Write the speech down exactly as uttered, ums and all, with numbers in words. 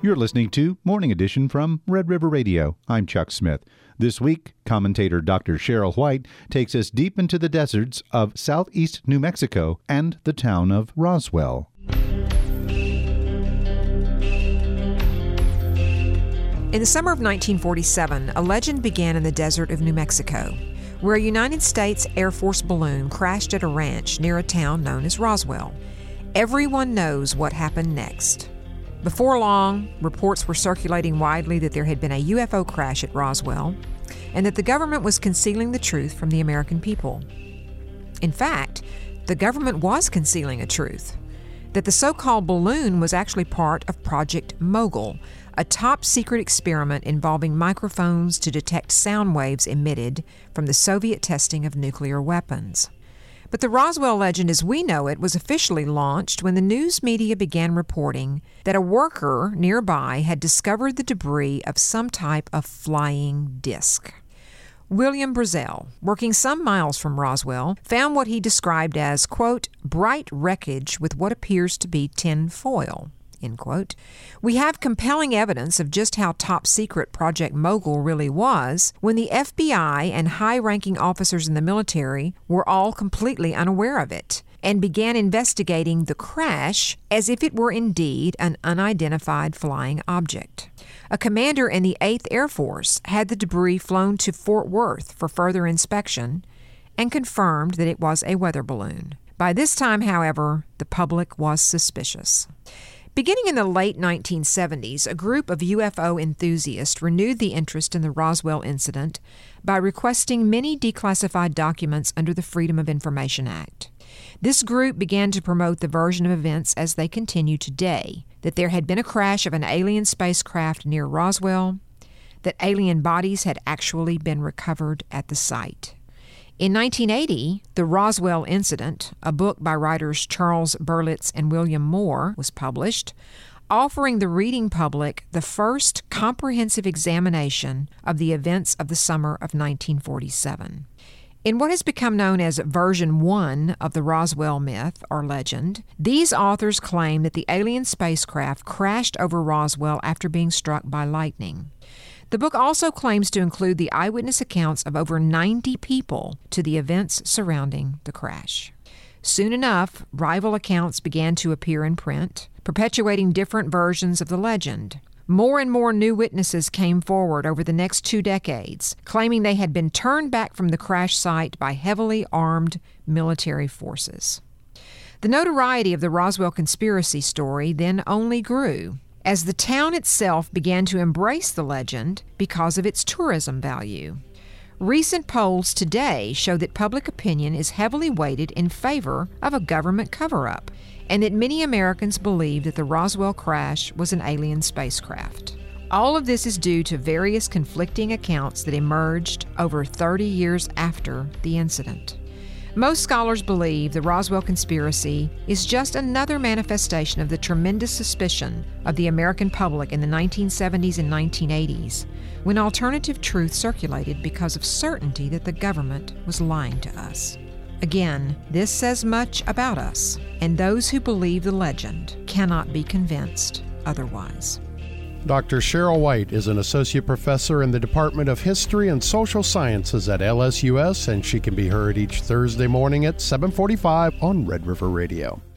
You're listening to Morning Edition from Red River Radio. I'm Chuck Smith. This week, commentator Doctor Cheryl White takes us deep into the deserts of southeast New Mexico and the town of Roswell. In the summer of nineteen forty-seven, a legend began in the desert of New Mexico, where a United States Air Force balloon crashed at a ranch near a town known as Roswell. Everyone knows what happened next. Before long, reports were circulating widely that there had been a U F O crash at Roswell and that the government was concealing the truth from the American people. In fact, the government was concealing a truth, that the so-called balloon was actually part of Project Mogul, a top-secret experiment involving microphones to detect sound waves emitted from the Soviet testing of nuclear weapons. But the Roswell legend as we know it was officially launched when the news media began reporting that a worker nearby had discovered the debris of some type of flying disc. William Brazel, working some miles from Roswell, found what he described as, quote, bright wreckage with what appears to be tin foil. End quote. We have compelling evidence of just how top-secret Project Mogul really was when the F B I and high-ranking officers in the military were all completely unaware of it and began investigating the crash as if it were indeed an unidentified flying object. A commander in the eighth Air Force had the debris flown to Fort Worth for further inspection and confirmed that it was a weather balloon. By this time, however, the public was suspicious. Beginning in the late nineteen seventies, a group of U F O enthusiasts renewed the interest in the Roswell incident by requesting many declassified documents under the Freedom of Information Act. This group began to promote the version of events as they continue today, that there had been a crash of an alien spacecraft near Roswell, that alien bodies had actually been recovered at the site. In nineteen eighty, The Roswell Incident, a book by writers Charles Berlitz and William Moore, was published, offering the reading public the first comprehensive examination of the events of the summer of nineteen forty-seven. In what has become known as version one of the Roswell myth or legend, these authors claim that the alien spacecraft crashed over Roswell after being struck by lightning. The book also claims to include the eyewitness accounts of over ninety people to the events surrounding the crash. Soon enough, rival accounts began to appear in print, perpetuating different versions of the legend. More and more new witnesses came forward over the next two decades, claiming they had been turned back from the crash site by heavily armed military forces. The notoriety of the Roswell conspiracy story then only grew, as the town itself began to embrace the legend because of its tourism value. Recent polls today show that public opinion is heavily weighted in favor of a government cover-up, and that many Americans believe that the Roswell crash was an alien spacecraft. All of this is due to various conflicting accounts that emerged over thirty years after the incident. Most scholars believe the Roswell conspiracy is just another manifestation of the tremendous suspicion of the American public in the nineteen seventies and nineteen eighties, when alternative truth circulated because of certainty that the government was lying to us. Again, this says much about us, and those who believe the legend cannot be convinced otherwise. Doctor Cheryl White is an associate professor in the Department of History and Social Sciences at L S U S, and she can be heard each Thursday morning at seven forty-five on Red River Radio.